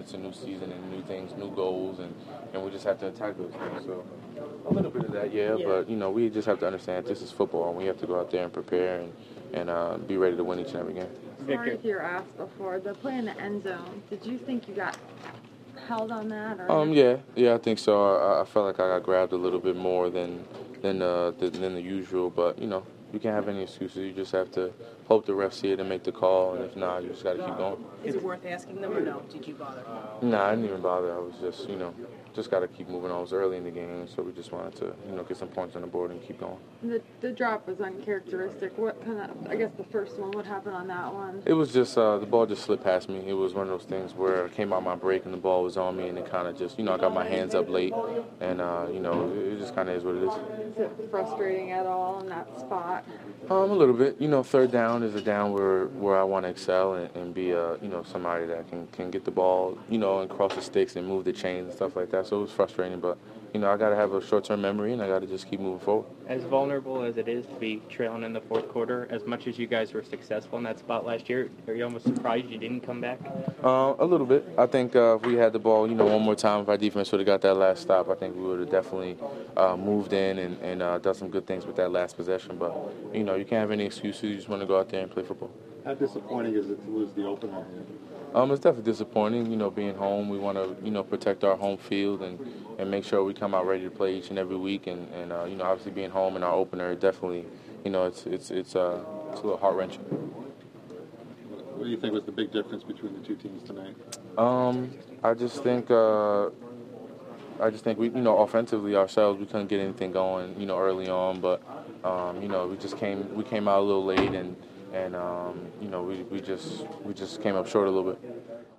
it's a new season and new things, new goals, and we just have to attack those things. So a little bit of that, yeah. But we just have to understand this is football, and we have to go out there and prepare and be ready to win each and every game. Sorry if you were asked before. The play in the end zone. Did you think you got held on that? Or Yeah, I think so. I felt like I got grabbed a little bit more than the usual, but you can't have any excuses. You just have to hope the refs see it and make the call, and if not, you just got to keep going. Is it worth asking them or no? Did you bother? Nah, I didn't even bother. I was just, just got to keep moving on. It was early in the game, so we just wanted to, get some points on the board and keep going. The drop was uncharacteristic. What kind of, I guess the first one, what happened on that one? It was just, the ball just slipped past me. It was one of those things where I came out my break and the ball was on me, and it kind of just, I got my hands up late, and, it just kind of is what it is. Is it frustrating at all in that spot? A little bit. Third down is a down where I want to excel and be, somebody that can get the ball, and cross the sticks and move the chains and stuff like that. So it was frustrating, but, I got to have a short-term memory and I got to just keep moving forward. As vulnerable as it is to be trailing in the fourth quarter, as much as you guys were successful in that spot last year, are you almost surprised you didn't come back? A little bit. I think if we had the ball, one more time, if our defense would have got that last stop, I think we would have definitely moved in and done some good things with that last possession. But, you can't have any excuses. You just want to go out there and play football. How disappointing is it to lose the opener? It's definitely disappointing, being home. We want to, protect our home field and make sure we come out ready to play each and every week. And obviously being home in our opener, definitely, it's a little heart-wrenching. What do you think was the big difference between the two teams tonight? I just think we, offensively ourselves, we couldn't get anything going, early on. But, we came out a little late and we just came up short a little bit.